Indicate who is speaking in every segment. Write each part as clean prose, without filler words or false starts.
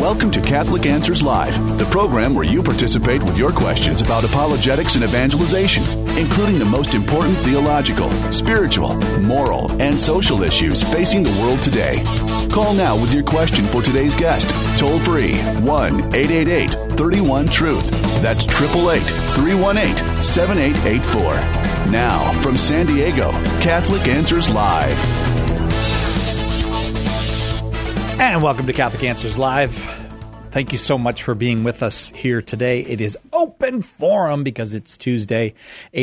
Speaker 1: Welcome to Catholic Answers Live, the program where you participate with your questions about apologetics and evangelization, including the most important theological, spiritual, moral, and social issues facing the world today. Call now with your question for today's guest. Toll free 1-888-31-TRUTH. That's 888-318-7884. Now, from San Diego, Catholic Answers Live.
Speaker 2: And welcome to Catholic Answers Live. Thank you so much for being with us here today. It is open forum because it's Tuesday.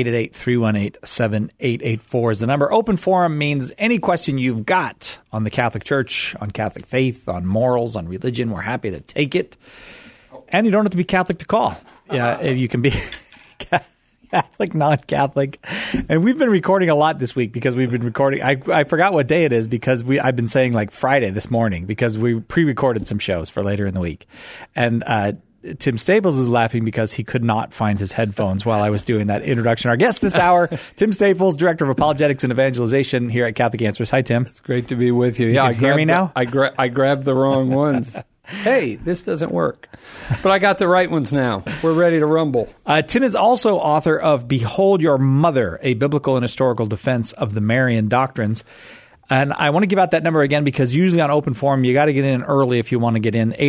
Speaker 2: 888-318-7884 is the number. Open forum means any question you've got on the Catholic Church, on Catholic faith, on morals, on religion. We're happy to take it. And you don't have to be Catholic to call. Yeah, you can be Catholic, non-Catholic. And we've been recording a lot this week because we've been recording. I forgot what day it is because I've been saying like Friday this morning because we pre-recorded some shows for later in the week. And Tim Staples is laughing because he could not find his headphones while I was doing that introduction. Our guest this hour, Tim Staples, Director of Apologetics and Evangelization here at Catholic Answers. Hi, Tim.
Speaker 3: It's great to be with you.
Speaker 2: You can hear me now?
Speaker 3: I grabbed the wrong ones. Hey, this doesn't work. But I got the right ones now. We're ready to rumble.
Speaker 2: Tim is also author of Behold Your Mother, a biblical and historical defense of the Marian doctrines. And I want to give out that number again because usually on open forum, you got to get in early if you want to get in.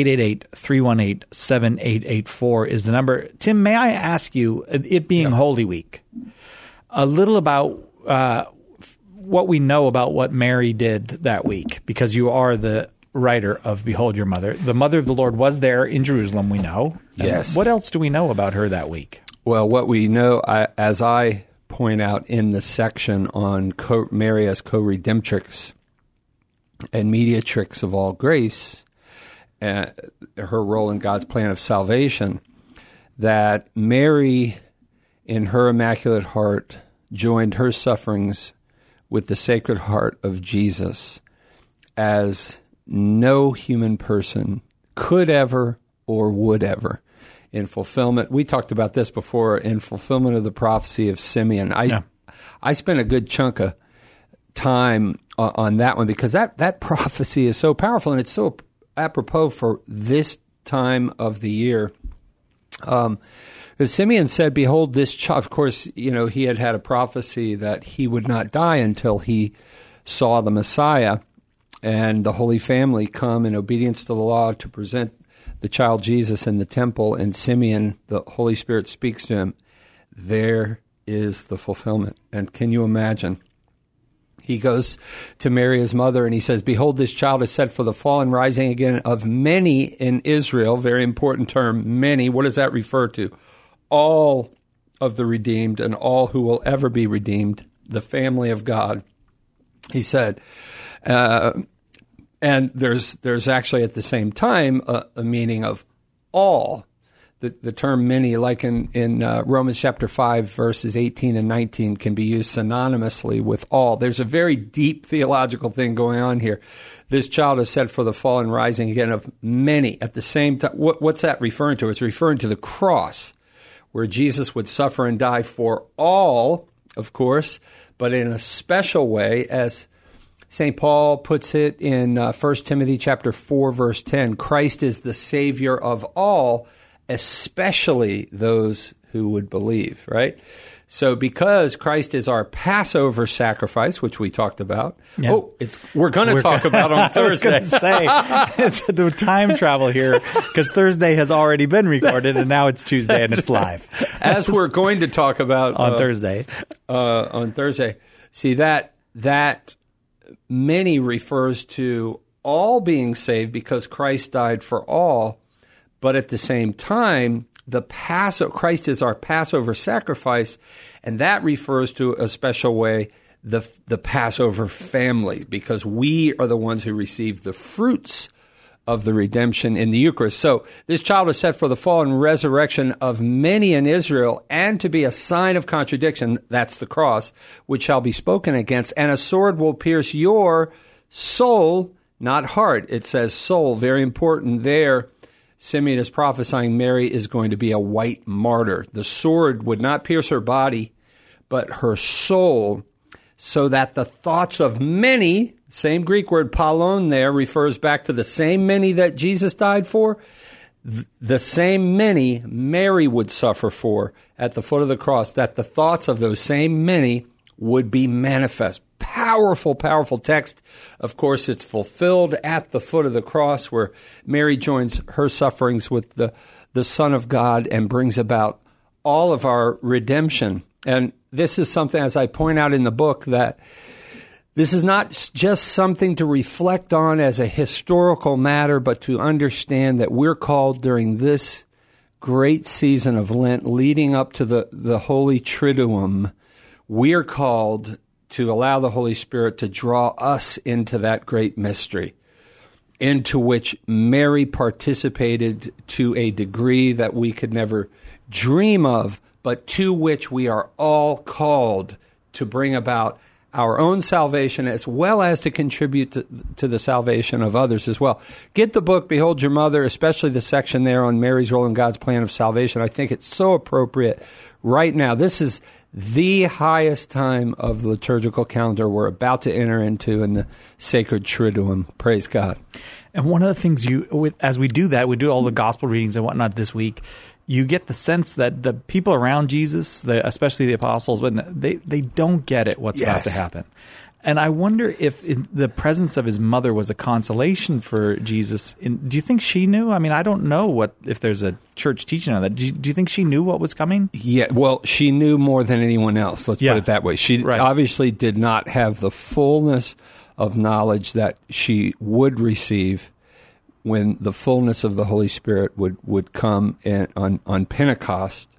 Speaker 2: 888-318-7884 is the number. Tim, may I ask you, it being Holy Week, a little about what we know about what Mary did that week, because you are the writer of Behold Your Mother. The Mother of the Lord was there in Jerusalem, we know.
Speaker 3: Yes.
Speaker 2: What else do we know about her that week?
Speaker 3: Well, what we know, as I point out in the section on Mary as co-redemptrix and mediatrix of all grace, her role in God's plan of salvation, that Mary, in her Immaculate Heart, joined her sufferings with the Sacred Heart of Jesus as no human person could ever or would ever. In fulfillment, we talked about this before, in fulfillment of the prophecy of Simeon. I spent a good chunk of time on that one because that prophecy is so powerful and it's so apropos for this time of the year. As Simeon said, behold this child. Of course, he had a prophecy that he would not die until he saw the Messiah and the Holy Family come in obedience to the law to present the child Jesus in the temple. And Simeon, the Holy Spirit speaks to him. There is the fulfillment. And can you imagine? He goes to Mary, his mother, and he says, behold, this child is set for the fall and rising again of many in Israel. Very important term, many. What does that refer to? All of the redeemed and all who will ever be redeemed, the family of God. He said, and there's actually at the same time a meaning of all. The term many, like in Romans chapter 5, verses 18 and 19, can be used synonymously with all. There's a very deep theological thing going on here. This child is set for the fall and rising again of many. At the same time, what's that referring to? It's referring to the cross, where Jesus would suffer and die for all, of course, but in a special way, as St. Paul puts it in 1 Timothy chapter 4, verse 10, Christ is the Savior of all, especially those who would believe, right? So because Christ is our Passover sacrifice, which we talked about. Yeah. We're going to talk about on Thursday.
Speaker 2: I was going to say, the time travel here, because Thursday has already been recorded, and now it's Tuesday and it's live.
Speaker 3: As we're going to talk about
Speaker 2: on Thursday.
Speaker 3: On Thursday. See, that many refers to all being saved because Christ died for all, but at the same time, Christ is our Passover sacrifice, and that refers to a special way the Passover family, because we are the ones who receive the fruits of the redemption in the Eucharist. So this child is set for the fall and resurrection of many in Israel, and to be a sign of contradiction, that's the cross, which shall be spoken against, and a sword will pierce your soul, not heart. It says soul, very important there. Simeon is prophesying Mary is going to be a white martyr. The sword would not pierce her body, but her soul, so that the thoughts of many same Greek word palon there refers back to the same many that Jesus died for. The same many Mary would suffer for at the foot of the cross, that the thoughts of those same many would be manifest. Powerful, powerful text. Of course, it's fulfilled at the foot of the cross where Mary joins her sufferings with the Son of God and brings about all of our redemption. And this is something, as I point out in the book, that this is not just something to reflect on as a historical matter, but to understand that we're called during this great season of Lent leading up to the Holy Triduum. We're called to allow the Holy Spirit to draw us into that great mystery, into which Mary participated to a degree that we could never dream of, but to which we are all called to bring about our own salvation as well as to contribute to the salvation of others as well. Get the book, Behold Your Mother, especially the section there on Mary's role in God's plan of salvation. I think it's so appropriate right now. This is the highest time of the liturgical calendar we're about to enter into in the sacred Triduum. Praise God.
Speaker 2: And one of the things as we do that, we do all the gospel readings and whatnot this week, you get the sense that the people around Jesus, especially the apostles, they don't get it, what's about to happen. And I wonder if the presence of his mother was a consolation for Jesus. Do you think she knew? I mean, I don't know if there's a church teaching on that. Do you think she knew what was coming?
Speaker 3: Yeah, well, she knew more than anyone else. Let's put it that way. She obviously did not have the fullness of knowledge that she would receive when the fullness of the Holy Spirit would come on Pentecost.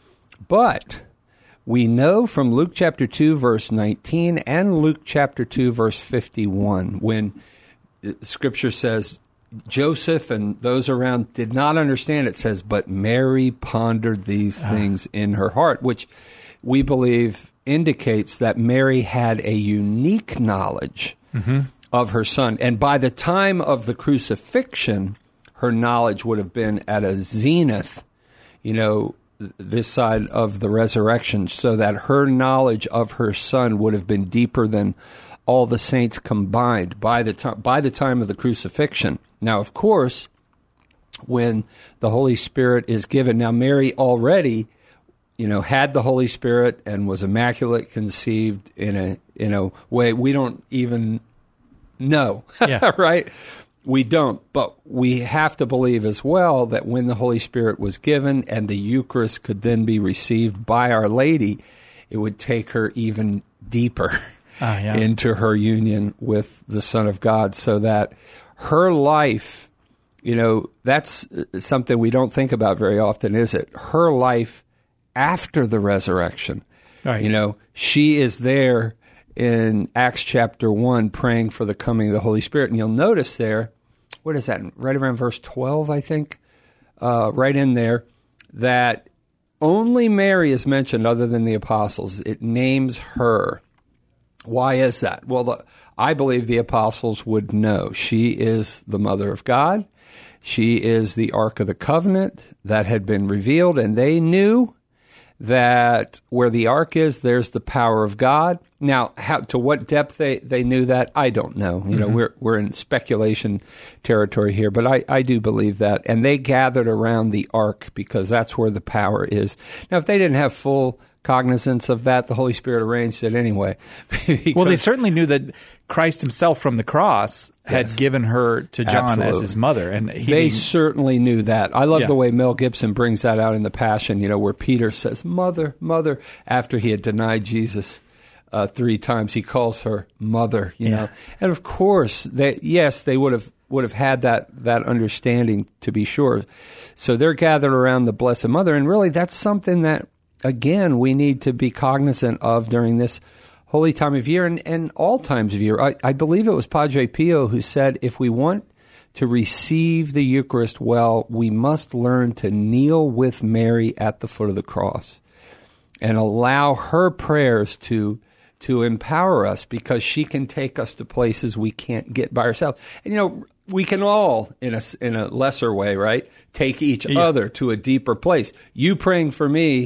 Speaker 3: But we know from Luke chapter 2, verse 19, and Luke chapter 2, verse 51, when Scripture says Joseph and those around did not understand, it says, but Mary pondered these things in her heart, which we believe indicates that Mary had a unique knowledge of her son. And by the time of the crucifixion, her knowledge would have been at a zenith, this side of the resurrection, so that her knowledge of her son would have been deeper than all the saints combined by the time of the crucifixion. Now, of course, when the Holy Spirit is given, now Mary already, had the Holy Spirit and was immaculate conceived in a way we don't even know, right? We don't, but we have to believe as well that when the Holy Spirit was given and the Eucharist could then be received by Our Lady, it would take her even deeper into her union with the Son of God, so that her life, that's something we don't think about very often, is it? Her life after the resurrection. Right. She is there in Acts chapter 1 praying for the coming of the Holy Spirit. And you'll notice there, what is that, right around verse 12, I think, right in there, that only Mary is mentioned other than the apostles. It names her. Why is that? Well, I believe the apostles would know. She is the Mother of God. She is the Ark of the Covenant that had been revealed, and they knew that where the ark is, there's the power of God. Now, to what depth they knew that, I don't know. We're in speculation territory here, but I do believe that. And they gathered around the ark because that's where the power is. Now, if they didn't have full cognizance of that, the Holy Spirit arranged it anyway.
Speaker 2: Well, they certainly knew that Christ himself from the cross had given her to John as his mother. And
Speaker 3: they certainly knew that. I love the way Mel Gibson brings that out in The Passion, where Peter says, Mother, Mother, after he had denied Jesus 3 times. He calls her Mother, know. And of course, they would have had that understanding, to be sure. So they're gathered around the Blessed Mother, and really that's something that, again, we need to be cognizant of during this holy time of year and all times of year. I believe it was Padre Pio who said, if we want to receive the Eucharist well, we must learn to kneel with Mary at the foot of the cross and allow her prayers to empower us, because she can take us to places we can't get by ourselves. And, we can all, in a lesser way, right, take each other to a deeper place. You praying for me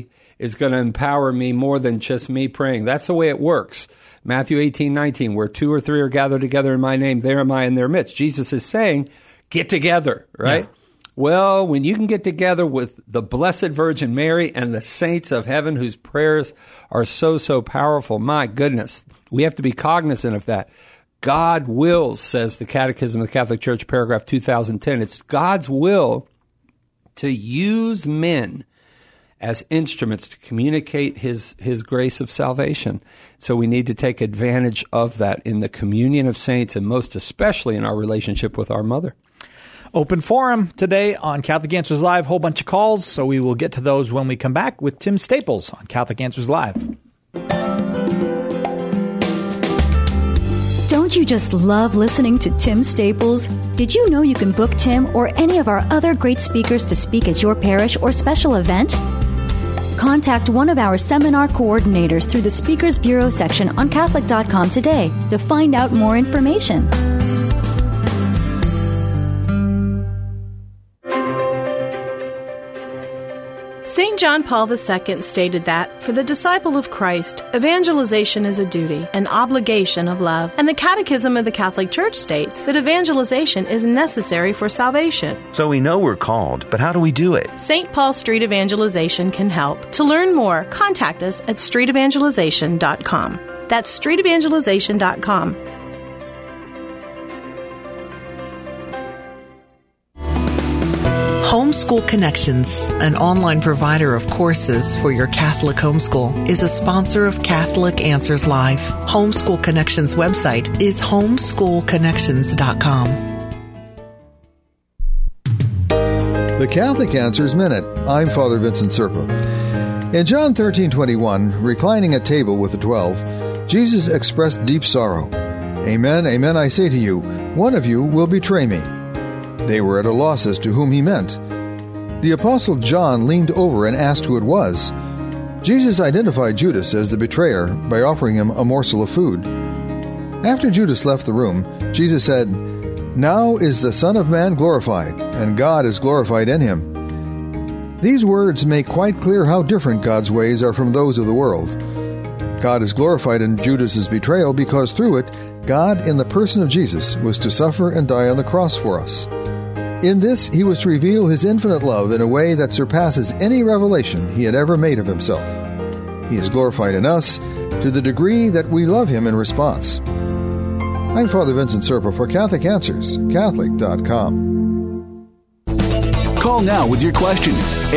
Speaker 3: is going to empower me more than just me praying. That's the way it works. Matthew 18:19, where 2 or 3 are gathered together in my name, there am I in their midst. Jesus is saying, get together, right? Yeah. Well, when you can get together with the Blessed Virgin Mary and the saints of heaven whose prayers are so, so powerful, my goodness, we have to be cognizant of that. God wills, says the Catechism of the Catholic Church, paragraph 2010. It's God's will to use men as instruments to communicate his grace of salvation. So we need to take advantage of that in the communion of saints, and most especially in our relationship with our mother.
Speaker 2: Open forum today on Catholic Answers Live. Whole bunch of calls, so we will get to those when we come back with Tim Staples on Catholic Answers Live.
Speaker 4: Don't you just love listening to Tim Staples? Did you know you can book Tim or any of our other great speakers to speak at your parish or special event? Contact one of our seminar coordinators through the Speakers Bureau section on Catholic.com today to find out more information.
Speaker 5: St. John Paul II stated that, for the disciple of Christ, evangelization is a duty, an obligation of love, and the Catechism of the Catholic Church states that evangelization is necessary for salvation.
Speaker 6: So we know we're called, but how do we do it?
Speaker 5: St. Paul Street Evangelization can help. To learn more, contact us at streetevangelization.com. That's streetevangelization.com.
Speaker 7: Homeschool Connections, an online provider of courses for your Catholic homeschool, is a sponsor of Catholic Answers Live. Homeschool Connections website is homeschoolconnections.com.
Speaker 8: The Catholic Answers Minute. I'm Father Vincent Serpa. In John 13:21, reclining at table with the 12, Jesus expressed deep sorrow. Amen, amen, I say to you, one of you will betray me. They were at a loss as to whom he meant. The Apostle John leaned over and asked who it was. Jesus identified Judas as the betrayer by offering him a morsel of food. After Judas left the room, Jesus said, "Now is the Son of Man glorified, and God is glorified in him." These words make quite clear how different God's ways are from those of the world. God is glorified in Judas's betrayal because through it, God, in the person of Jesus, was to suffer and die on the cross for us. In this, he was to reveal his infinite love in a way that surpasses any revelation he had ever made of himself. He is glorified in us to the degree that we love him in response. I'm Father Vincent Serpa for Catholic Answers, Catholic.com.
Speaker 1: Call now with your question,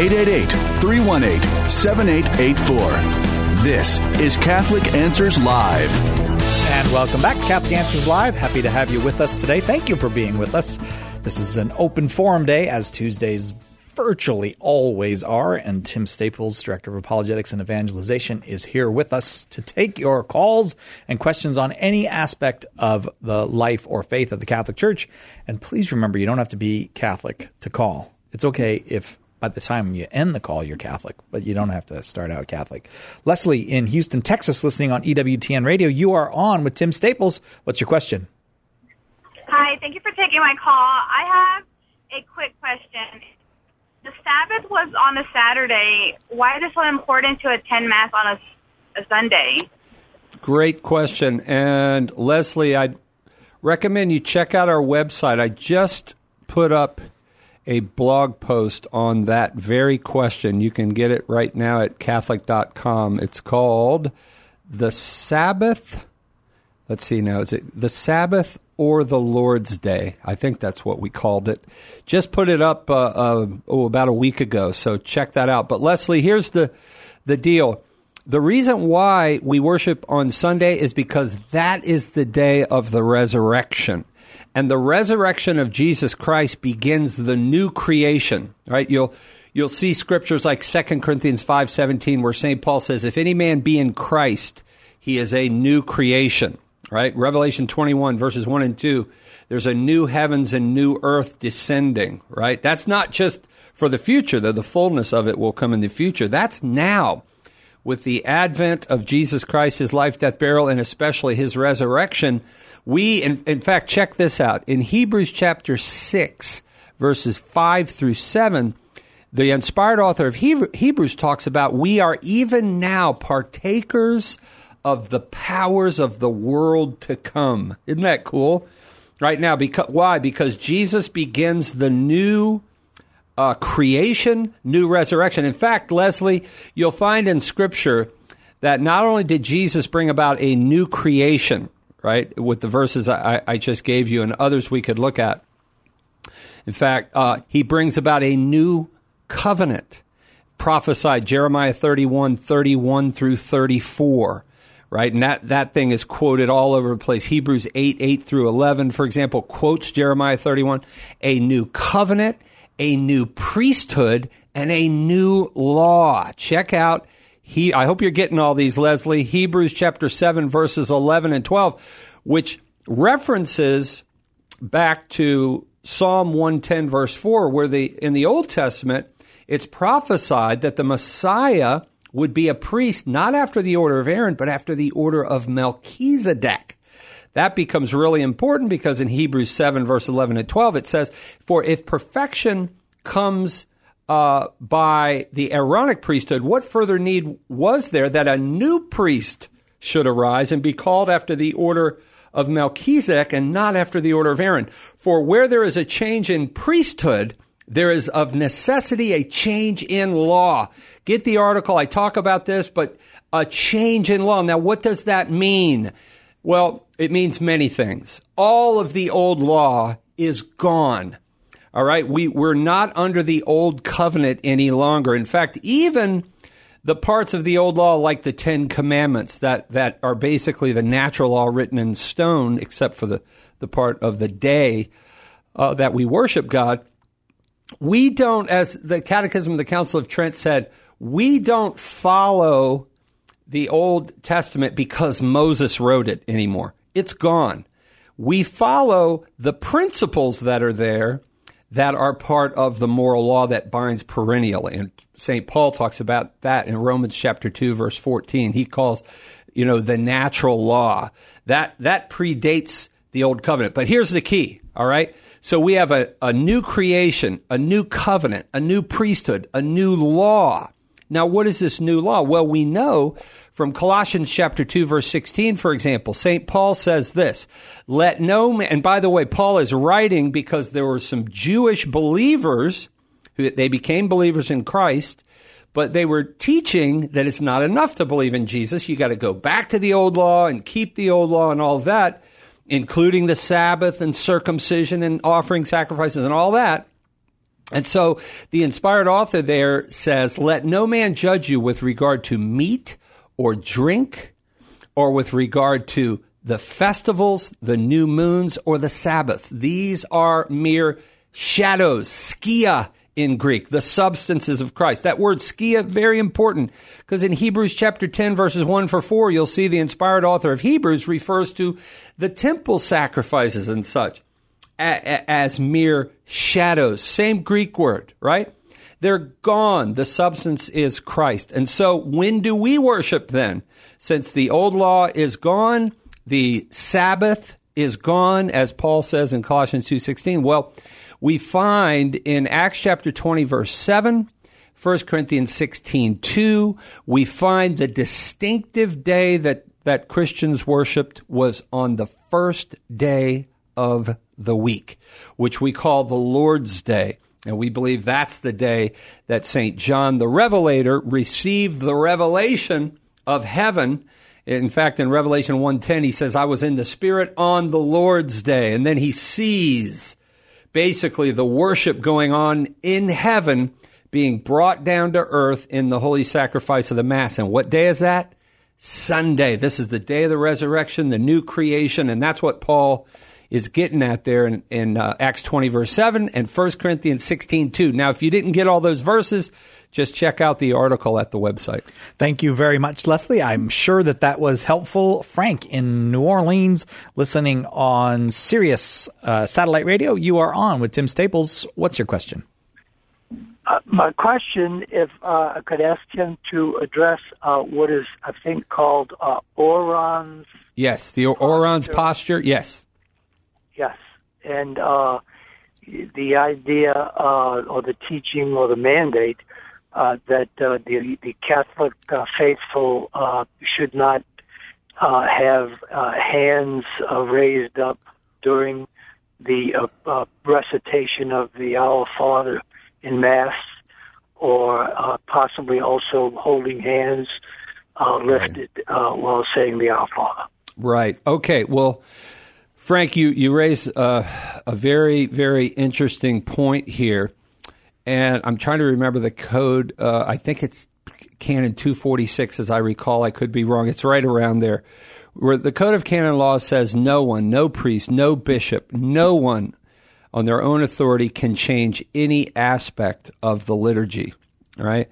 Speaker 1: 888-318-7884. This is Catholic Answers Live.
Speaker 2: And welcome back to Catholic Answers Live. Happy to have you with us today. Thank you for being with us. This is an open forum day, as Tuesdays virtually always are, and Tim Staples, Director of Apologetics and Evangelization, is here with us to take your calls and questions on any aspect of the life or faith of the Catholic Church. And please remember, you don't have to be Catholic to call. It's okay if by the time you end the call, you're Catholic, but you don't have to start out Catholic. Leslie in Houston, Texas, listening on EWTN Radio. You are on with Tim Staples. What's your question?
Speaker 9: Hi, thank you for taking my call. I have a quick question. The Sabbath was on a Saturday. Why is it so important to attend Mass on a Sunday?
Speaker 3: Great question. And Leslie, I'd recommend you check out our website. I just put up a blog post on that very question. You can get it right now at Catholic.com. It's called The Sabbath. Let's see now. Is it The Sabbath or the Lord's Day? I think that's what we called it. Just put it up about a week ago, so check that out. But Leslie, here's the deal. The reason why we worship on Sunday is because that is the day of the resurrection. And the resurrection of Jesus Christ begins the new creation, right? You'll see scriptures like 2 Corinthians 5:17, where St. Paul says, if any man be in Christ, he is a new creation, right? Revelation 21, verses 1 and 2, there's a new heavens and new earth descending, right? That's not just for the future, though the fullness of it will come in the future. That's now. With the advent of Jesus Christ, his life, death, burial, and especially his resurrection, we, in fact, check this out. In Hebrews chapter 6, verses 5 through 7, the inspired author of Hebrews talks about we are even now partakers of the powers of the world to come. Isn't that cool? Right now, why? Because Jesus begins the new creation, new resurrection. In fact, Leslie, you'll find in Scripture that not only did Jesus bring about a new creation, right, with the verses I just gave you and others we could look at. In fact, he brings about a new covenant, prophesied Jeremiah 31 through 34, right? And that thing is quoted all over the place. Hebrews 8 through 11, for example, quotes Jeremiah 31, a new covenant, a new priesthood, and a new law. Check out, I hope you're getting all these, Leslie, Hebrews chapter 7, verses 11 and 12, which references back to Psalm 110, verse 4, where in the Old Testament, it's prophesied that the Messiah would be a priest not after the order of Aaron, but after the order of Melchizedek. That becomes really important because in Hebrews 7, verse 11 and 12, it says, for if perfection comes by the Aaronic priesthood, what further need was there that a new priest should arise and be called after the order of Melchizedek and not after the order of Aaron? For where there is a change in priesthood, there is of necessity a change in law. Get the article. I talk about this, but a change in law. Now, what does that mean? Well, it means many things. All of the old law is gone. All right? We're not under the old covenant any longer. In fact, even the parts of the old law, like the Ten Commandments, that are basically the natural law written in stone, except for the part of the day that we worship God, we don't, as the Catechism of the Council of Trent said, we don't follow the Old Testament because Moses wrote it anymore. It's gone. We follow the principles that are there that are part of the moral law that binds perennially. And St. Paul talks about that in Romans chapter 2, verse 14. He calls, the natural law. That predates the old covenant. But here's the key, all right? So we have a new creation, a new covenant, a new priesthood, a new law. Now, what is this new law? Well, we know from Colossians chapter 2, verse 16, for example, St. Paul says this, let no man, and by the way, Paul is writing because there were some Jewish believers they became believers in Christ, but they were teaching that it's not enough to believe in Jesus. You got to go back to the old law and keep the old law and all that, including the Sabbath and circumcision and offering sacrifices and all that. And so the inspired author there says, let no man judge you with regard to meat or drink or with regard to the festivals, the new moons, or the Sabbaths. These are mere shadows, skia in Greek, the substances of Christ. That word skia, very important, because in Hebrews chapter 10, verses 1-4, you'll see the inspired author of Hebrews refers to the temple sacrifices and such as mere shadows. Same Greek word, right? They're gone. The substance is Christ. And so when do we worship then? Since the old law is gone, the Sabbath is gone, as Paul says in Colossians 2:16. Well, we find in Acts chapter 20, verse 7, 1 Corinthians 16:2, we find the distinctive day that Christians worshipped was on the first day of the week, which we call the Lord's Day. And we believe that's the day that St. John the Revelator received the revelation of heaven. In fact, in Revelation 1:10, he says, I was in the Spirit on the Lord's Day. And then he sees basically the worship going on in heaven being brought down to earth in the holy sacrifice of the Mass. And what day is that? Sunday. This is the day of the resurrection, the new creation. And that's what Paul is getting at there in Acts 20, verse 7 and 1 Corinthians 16:2. Now, if you didn't get all those verses, just check out the article at the website.
Speaker 2: Thank you very much, Leslie. I'm sure that was helpful. Frank in New Orleans, listening on Sirius satellite radio. You are on with Tim Staples. What's your question?
Speaker 10: My question, if I could ask him to address what is, I think, called Orion's.
Speaker 3: Yes, the Orion's posture. Yes.
Speaker 10: Yes, and the idea or the teaching or the mandate that the Catholic faithful should not have hands raised up during the recitation of the Our Father in Mass, or possibly also holding hands lifted while saying the Our Father.
Speaker 3: Right. Okay. Well, Frank, you raise a very, very interesting point here. And I'm trying to remember the code. I think it's Canon 246, as I recall. I could be wrong. It's right around there. Where the Code of Canon Law says no one, no priest, no bishop, no one on their own authority can change any aspect of the liturgy, right?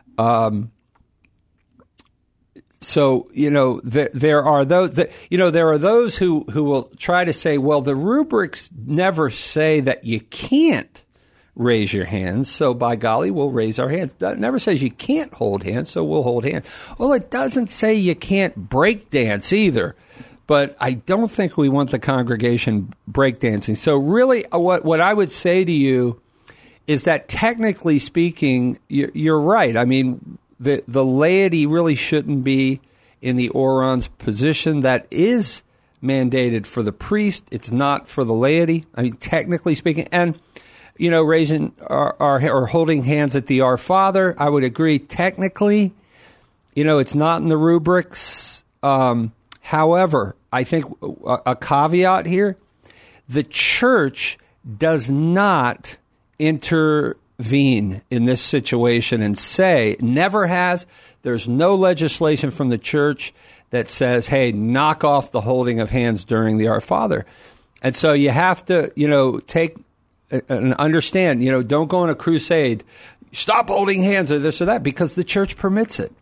Speaker 3: So, there are those that, there are those who will try to say, well, the rubrics never say that you can't raise your hands, so by golly, we'll raise our hands. It never says you can't hold hands, so we'll hold hands. Well, it doesn't say you can't break dance either, but I don't think we want the congregation breakdancing. So really, what I would say to you is that technically speaking, you're right. I mean, the laity really shouldn't be in the orans position. That is mandated for the priest. It's not for the laity. I mean, technically speaking, and raising or holding hands at the Our Father, I would agree. Technically, it's not in the rubrics. However, I think a caveat here: the church does not intervene in this situation and say, never has. There's no legislation from the church that says, hey, knock off the holding of hands during the Our Father. And so you have to, take and understand, don't go on a crusade, stop holding hands or this or that, because the church permits it.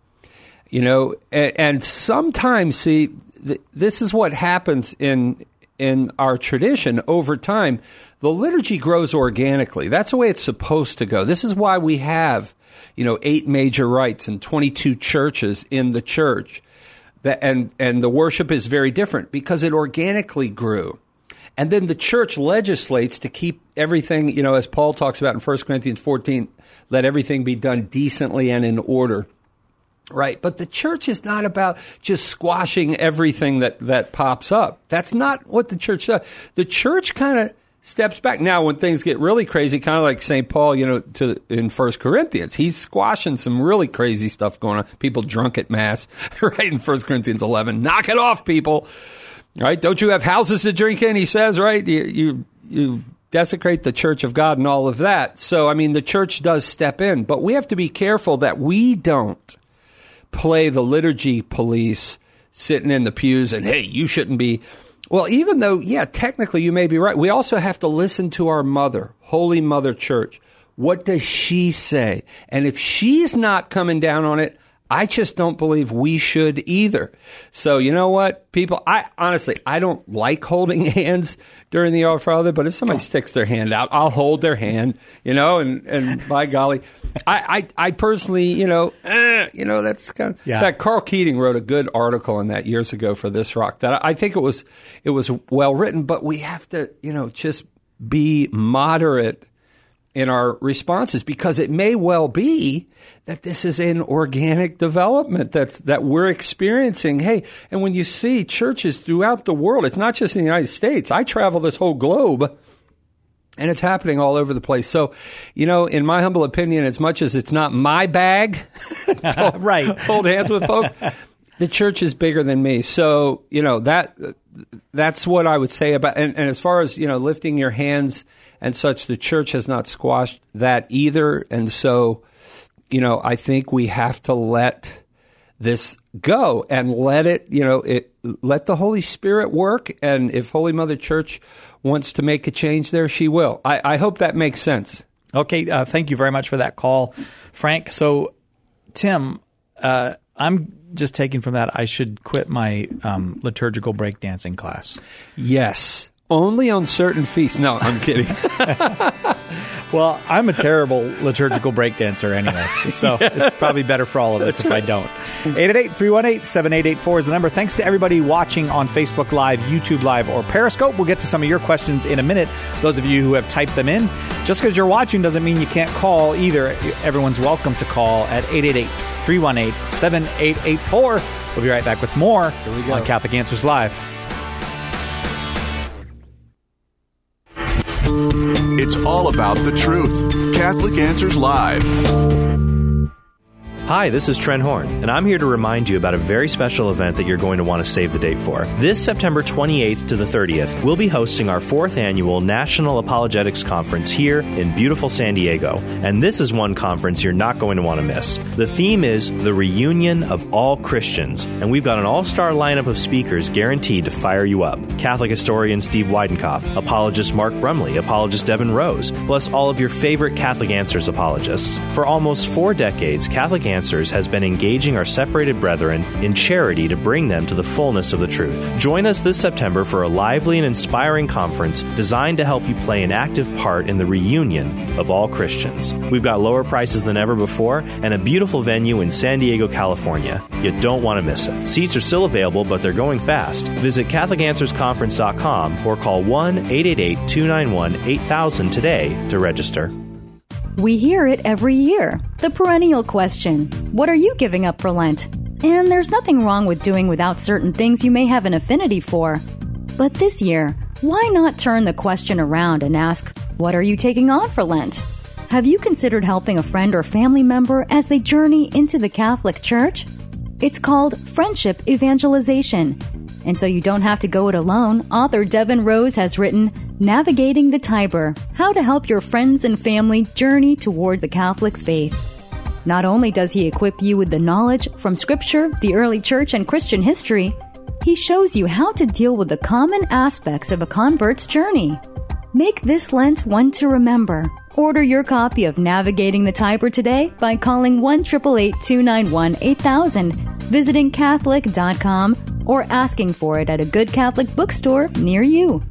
Speaker 3: And sometimes, see, this is what happens in our tradition over time. The liturgy grows organically. That's the way it's supposed to go. This is why we have, 8 major rites and 22 churches in the church. And the worship is very different because it organically grew. And then the church legislates to keep everything, as Paul talks about in 1 Corinthians 14, let everything be done decently and in order. Right. But the church is not about just squashing everything that pops up. That's not what the church does. The church kind of steps back. Now, when things get really crazy, kind of like St. Paul, in 1 Corinthians, he's squashing some really crazy stuff going on. People drunk at Mass, right, in 1 Corinthians 11. Knock it off, people. Right? Don't you have houses to drink in? He says, right? You desecrate the church of God and all of that. So, I mean, the church does step in, but we have to be careful that we don't play the liturgy police sitting in the pews and, hey, you shouldn't be. Well, even though, yeah, technically you may be right, we also have to listen to our mother, Holy Mother Church. What does she say? And if she's not coming down on it, I just don't believe we should either. So you know what, people, I don't like holding hands during the Our Father, but if somebody sticks their hand out, I'll hold their hand, and by golly, I personally, that's kind of, in fact, Carl Keating wrote a good article on that years ago for This Rock that I think it was well written, but we have to, just be moderate in our responses, because it may well be that this is an organic development that we're experiencing. Hey, and when you see churches throughout the world, it's not just in the United States. I travel this whole globe, and it's happening all over the place. So, in my humble opinion, as much as it's not my bag to
Speaker 2: right.
Speaker 3: hold hands with folks, the church is bigger than me. So, that's what I would say about, and as far as, lifting your hands and such, the church has not squashed that either. And so, I think we have to let this go and let it, let the Holy Spirit work. And if Holy Mother Church wants to make a change there, she will. I hope that makes sense.
Speaker 2: Okay. Thank you very much for that call, Frank. So, Tim, I'm just taking from that I should quit my liturgical breakdancing class.
Speaker 3: Yes. only on certain feasts. No, I'm kidding.
Speaker 2: Well, I'm a terrible liturgical breakdancer anyway, so it's probably better for all of us if I don't. 888-318-7884 is the number. Thanks to everybody watching on Facebook Live, YouTube Live, or Periscope. We'll get to some of your questions in a minute. Those of you who have typed them in. Just because you're watching doesn't mean you can't call either. Everyone's welcome to call at 888-318-7884. We'll be right back with more on Catholic Answers Live.
Speaker 1: It's all about the truth. Catholic Answers Live.
Speaker 6: Hi, this is Trent Horn, and I'm here to remind you about a very special event that you're going to want to save the date for. This September 28th to the 30th, we'll be hosting our 4th annual National Apologetics Conference here in beautiful San Diego. And this is one conference you're not going to want to miss. The theme is the reunion of all Christians, and we've got an all-star lineup of speakers guaranteed to fire you up. Catholic historian Steve Weidenkopf, apologist Mark Brumley, apologist Devin Rose, plus all of your favorite Catholic Answers apologists. For almost 4 decades, Catholic Answers has been engaging our separated brethren in charity to bring them to the fullness of the truth. Join us this September for a lively and inspiring conference designed to help you play an active part in the reunion of all Christians. We've got lower prices than ever before and a beautiful venue in San Diego, California. You don't want to miss it. Seats are still available, but they're going fast. Visit CatholicAnswersConference.com or call 1-888-291-8000 today to register.
Speaker 4: We hear it every year. The perennial question, what are you giving up for Lent? And there's nothing wrong with doing without certain things you may have an affinity for. But this year, why not turn the question around and ask, what are you taking on for Lent? Have you considered helping a friend or family member as they journey into the Catholic Church? It's called Friendship Evangelization. And so you don't have to go it alone, author Devin Rose has written Navigating the Tiber, How to Help Your Friends and Family Journey Toward the Catholic Faith. Not only does he equip you with the knowledge from Scripture, the early Church, and Christian history, he shows you how to deal with the common aspects of a convert's journey. Make this Lent one to remember. Order your copy of Navigating the Tiber today by calling 1-888-291-8000, visiting Catholic.com, or asking for it at a good Catholic bookstore near you.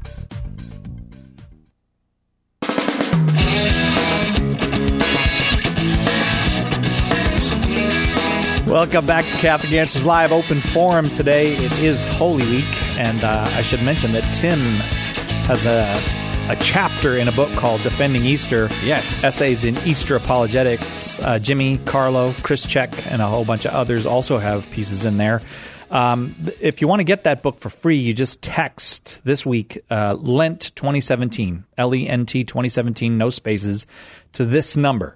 Speaker 2: Welcome back to Catholic Answers Live, open forum today. It is Holy Week, and I should mention that Tim has a chapter in a book called Defending Easter.
Speaker 3: Yes.
Speaker 2: Essays in Easter Apologetics. Jimmy, Carlo, Chris Check, and a whole bunch of others also have pieces in there. If you want to get that book for free, you just text this week Lent 2017, L-E-N-T 2017, no spaces, to this number,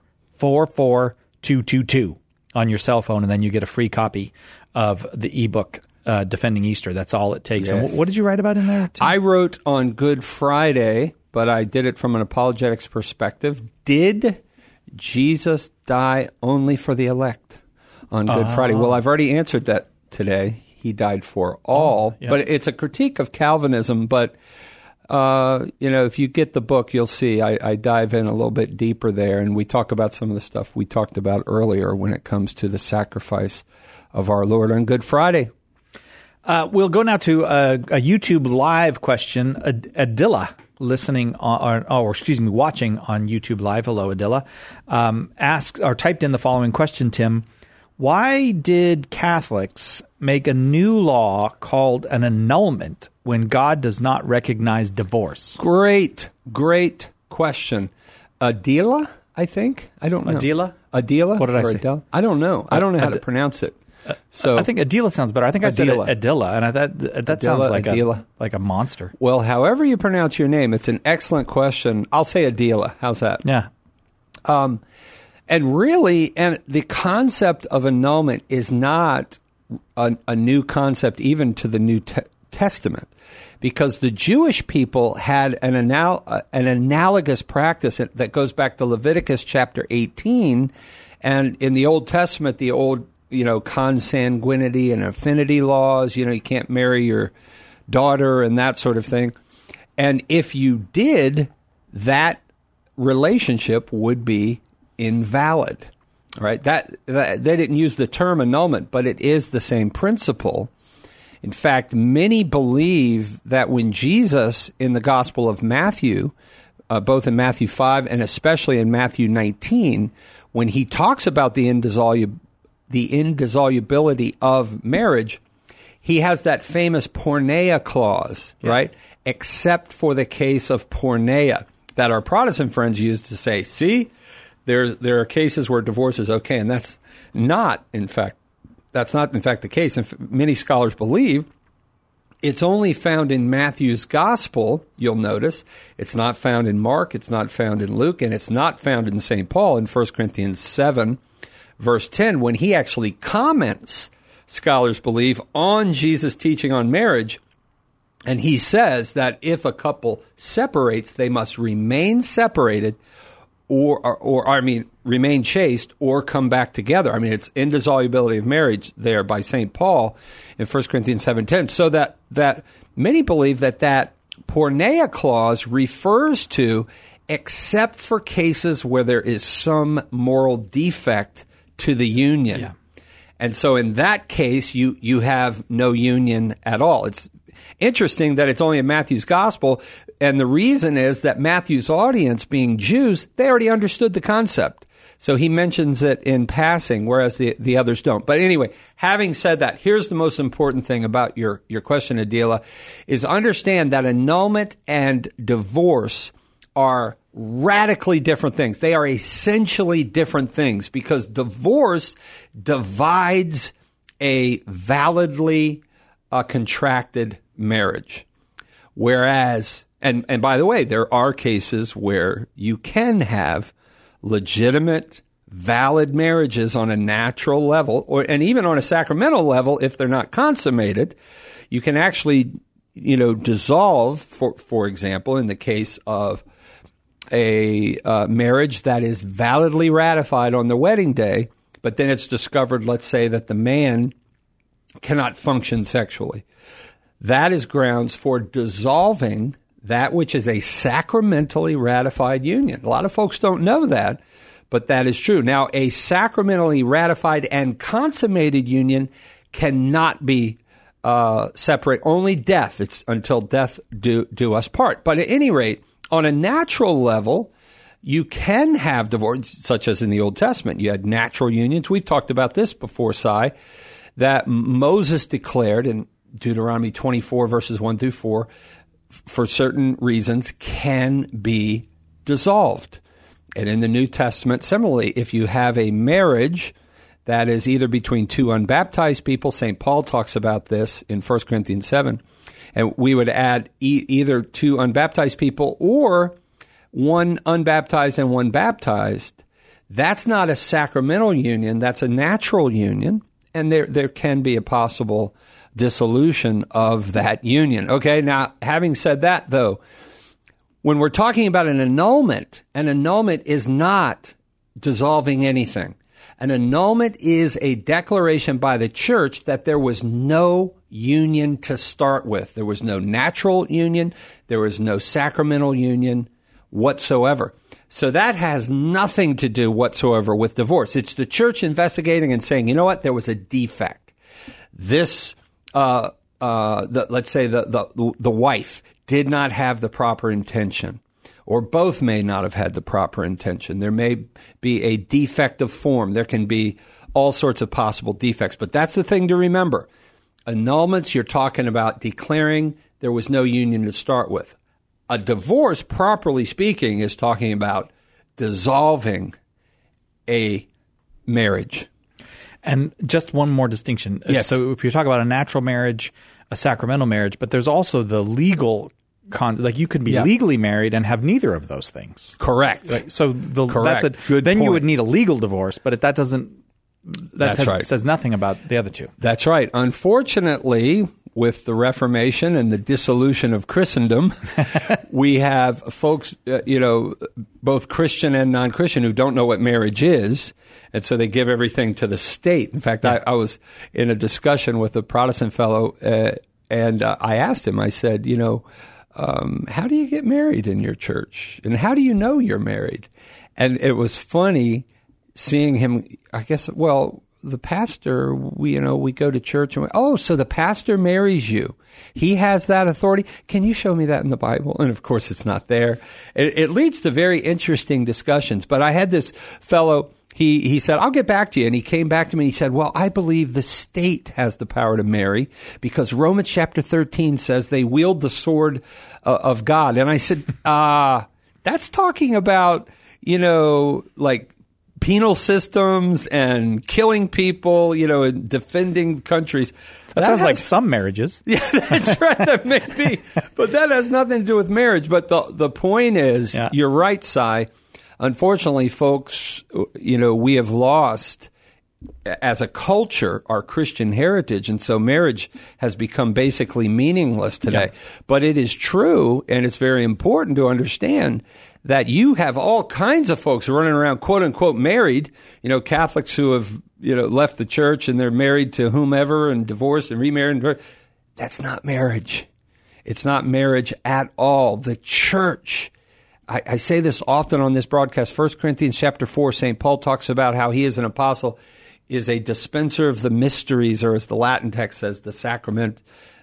Speaker 2: 44222 on your cell phone, and then you get a free copy of the ebook Defending Easter. That's all it takes.
Speaker 3: Yes.
Speaker 2: And what did you write about in there, Tim?
Speaker 3: I wrote on Good Friday, but I did it from an apologetics perspective. Did Jesus die only for the elect on Good Friday? Well, I've already answered that today. He died for all, but it's a critique of Calvinism. But, if you get the book, you'll see I dive in a little bit deeper there, and we talk about some of the stuff we talked about earlier when it comes to the sacrifice of our Lord on Good Friday.
Speaker 2: We'll go now to a YouTube Live question. Adilla, watching on YouTube Live. Hello, Adilla. Typed in the following question, Tim. Why did Catholics make a new law called an annulment when God does not recognize divorce?
Speaker 3: Great question. Adila, I think? I don't know.
Speaker 2: Adila?
Speaker 3: What
Speaker 2: did I say?
Speaker 3: Adela? I don't know. I don't know how to pronounce it. So
Speaker 2: I think Adila sounds better. I think I said Adilla, and that sounds like
Speaker 3: Adila.
Speaker 2: like a monster.
Speaker 3: Well, however you pronounce your name, it's an excellent question. I'll say Adila. How's that?
Speaker 2: Yeah.
Speaker 3: And the concept of annulment is not a new concept even to the New Testament, because the Jewish people had an analogous practice that goes back to Leviticus chapter 18, and in the Old Testament, the old consanguinity and affinity laws. You can't marry your daughter and that sort of thing. And if you did, that relationship would be invalid, right? That they didn't use the term annulment, but it is the same principle In fact, many believe that when Jesus, in the Gospel of Matthew, both in Matthew 5 and especially in Matthew 19, when he talks about the indissolubility of marriage, he has that famous porneia clause, right? Except for the case of porneia, that our Protestant friends use to say, see, there are cases where divorce is okay, and that's not, in fact, the case. And many scholars believe it's only found in Matthew's gospel, you'll notice. It's not found in Mark, it's not found in Luke, and it's not found in St. Paul in 1 Corinthians 7, verse 10, when he actually comments, scholars believe, on Jesus' teaching on marriage. And he says that if a couple separates, they must remain separated remain chaste or come back together. I mean, it's indissolubility of marriage there by St. Paul in 1 Corinthians 7:10. So that many believe that porneia clause refers to except for cases where there is some moral defect to the union. Yeah. And so in that case, you have no union at all. It's interesting that it's only in Matthew's gospel, and the reason is that Matthew's audience, being Jews, they already understood the concept. So he mentions it in passing, whereas the others don't. But anyway, having said that, here's the most important thing about your question, Adela, is understand that annulment and divorce are radically different things. They are essentially different things because divorce divides a validly contracted marriage. Whereas, and by the way, there are cases where you can have legitimate, valid marriages on a natural level, and even on a sacramental level, if they're not consummated, you can actually, dissolve, for example, in the case of a marriage that is validly ratified on the wedding day, but then it's discovered, let's say, that the man cannot function sexually. That is grounds for dissolving that which is a sacramentally ratified union. A lot of folks don't know that, but that is true. Now, a sacramentally ratified and consummated union cannot be separate. Only death. It's until death do us part. But at any rate, on a natural level, you can have divorce, such as in the Old Testament. You had natural unions. We've talked about this before, Si, that Moses declared in Deuteronomy 24, verses 1 through 4, for certain reasons, can be dissolved. And in the New Testament, similarly, if you have a marriage that is either between two unbaptized people, St. Paul talks about this in 1 Corinthians 7, and we would add either two unbaptized people or one unbaptized and one baptized, that's not a sacramental union, that's a natural union, and there can be a possible dissolution of that union. Okay, now, having said that, though, when we're talking about an annulment is not dissolving anything. An annulment is a declaration by the church that there was no union to start with. There was no natural union. There was no sacramental union whatsoever. So that has nothing to do whatsoever with divorce. It's the church investigating and saying, you know what, there was a defect. This, let's say the wife did not have the proper intention, or both may not have had the proper intention. There may be a defect of form. There can be all sorts of possible defects. But that's the thing to remember. Annulments, you're talking about declaring there was no union to start with. A divorce, properly speaking, is talking about dissolving a marriage.
Speaker 2: And just one more distinction.
Speaker 3: Yes.
Speaker 2: So if you're talking about a natural marriage, a sacramental marriage, but there's also the legal like you could be legally married and have neither of those things.
Speaker 3: Correct.
Speaker 2: Right? So
Speaker 3: Correct.
Speaker 2: Then point. You would need a legal divorce, but that doesn't. Says nothing about the other two.
Speaker 3: That's right. Unfortunately, with the Reformation and the dissolution of Christendom, we have folks, both Christian and non-Christian, who don't know what marriage is, and so they give everything to the state. In fact, I was in a discussion with a Protestant fellow, and I asked him, I said, how do you get married in your church? And how do you know you're married? And it was funny seeing him, I guess, the pastor, we go to church and so the pastor marries you. He has that authority. Can you show me that in the Bible? And of course, it's not there. It leads to very interesting discussions. But I had this fellow, he said, I'll get back to you. And he came back to me and he said, well, I believe the state has the power to marry because Romans chapter 13 says they wield the sword of God. And I said, that's talking about, like penal systems and killing people, and defending countries.
Speaker 2: That sounds like some marriages.
Speaker 3: Yeah, that's right. That may be. But that has nothing to do with marriage. But the point is, You're right, Si. Unfortunately, folks, we have lost, as a culture, our Christian heritage. And so marriage has become basically meaningless today. Yeah. But it is true, and it's very important to understand that you have all kinds of folks running around, quote unquote, married, Catholics who have, left the church and they're married to whomever and divorced and remarried. That's not marriage. It's not marriage at all. The church, I say this often on this broadcast, 1 Corinthians chapter 4, St. Paul talks about how he is an apostle, is a dispenser of the mysteries, or as the Latin text says, the sacramentum,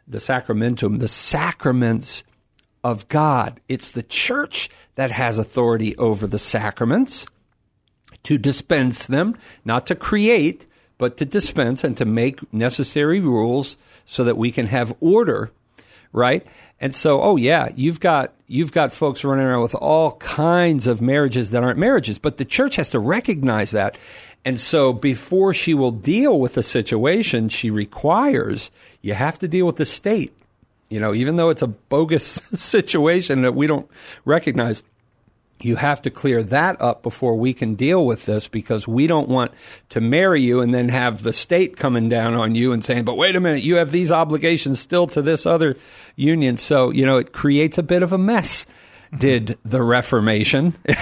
Speaker 3: the sacraments of God. It's the church that has authority over the sacraments to dispense them, not to create, but to dispense and to make necessary rules so that we can have order, right? And so, you've got folks running around with all kinds of marriages that aren't marriages, but the church has to recognize that. And so before she will deal with the situation, she requires you have to deal with the state. Even though it's a bogus situation that we don't recognize, you have to clear that up before we can deal with this, because we don't want to marry you and then have the state coming down on you and saying, but wait a minute, you have these obligations still to this other union. So, it creates a bit of a mess. Did the Reformation and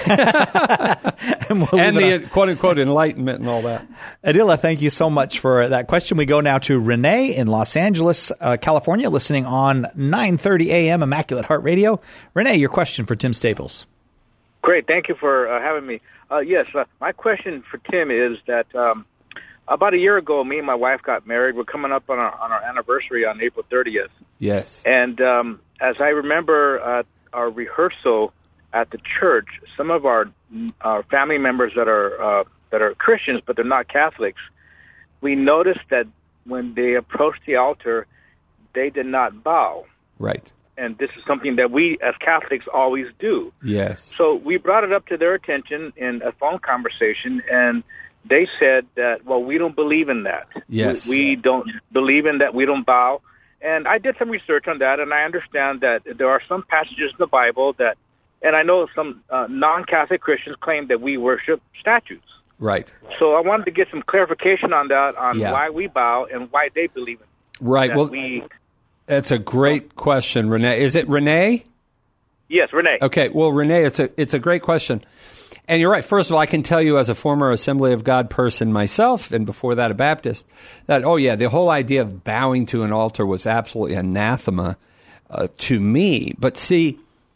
Speaker 3: the quote-unquote Enlightenment and all that.
Speaker 2: Adila, thank you so much for that question. We go now to Renee in Los Angeles, California, listening on 9:30 a.m. Immaculate Heart Radio. Renee, your question for Tim Staples.
Speaker 11: Great. Thank you for having me. Yes, my question for Tim is that about a year ago, me and my wife got married. We're coming up on our anniversary on April 30th.
Speaker 3: Yes.
Speaker 11: And as I remember our rehearsal at the church, some of our family members that are Christians but they're not Catholics, we noticed that when they approached the altar, they did not bow.
Speaker 3: Right.
Speaker 11: And this is something that we as Catholics always do.
Speaker 3: Yes.
Speaker 11: So we brought it up to their attention in a phone conversation, and they said that, well, we don't believe in that.
Speaker 3: Yes.
Speaker 11: We don't believe in that. We don't bow. And I did some research on that, and I understand that there are some passages in the Bible that, and I know some non-Catholic Christians claim that we worship statues.
Speaker 3: Right.
Speaker 11: So I wanted to get some clarification on that, on why we bow and why they believe it.
Speaker 3: Right. Well, that's a great question, Renee. Is it Renee?
Speaker 11: Yes, Renee.
Speaker 3: Okay. Well, Renee, it's a great question. And you're right. First of all, I can tell you as a former Assembly of God person myself, and before that a Baptist, that, the whole idea of bowing to an altar was absolutely anathema to me. But see,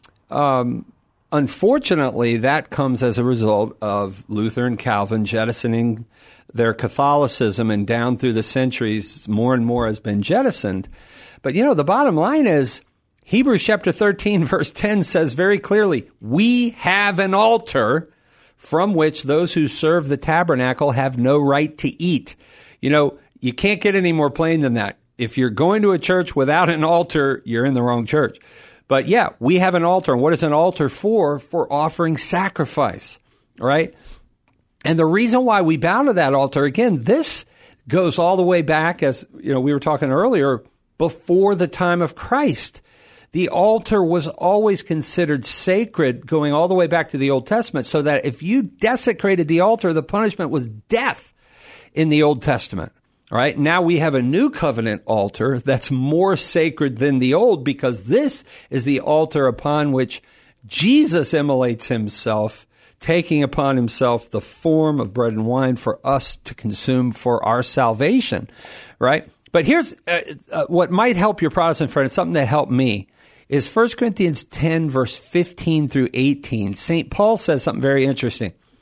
Speaker 3: unfortunately, that comes as a result of Luther and Calvin jettisoning their Catholicism, and down through the centuries, more and more has been jettisoned. But, the bottom line is, Hebrews chapter 13, verse 10 says very clearly, we have an altar from which those who serve the tabernacle have no right to eat. You can't get any more plain than that. If you're going to a church without an altar, you're in the wrong church. But we have an altar. And what is an altar for? For offering sacrifice, right? And the reason why we bow to that altar, again, this goes all the way back, as we were talking earlier, before the time of Christ. The altar was always considered sacred, going all the way back to the Old Testament, so that if you desecrated the altar, the punishment was death in the Old Testament. All right. Now we have a new covenant altar that's more sacred than the old, because this is the altar upon which Jesus immolates himself, taking upon himself the form of bread and wine for us to consume for our salvation. Right. But here's what might help your Protestant friend. It's something that helped me. Is 1 Corinthians 10, verse 15 through 18. St. Paul says something very interesting.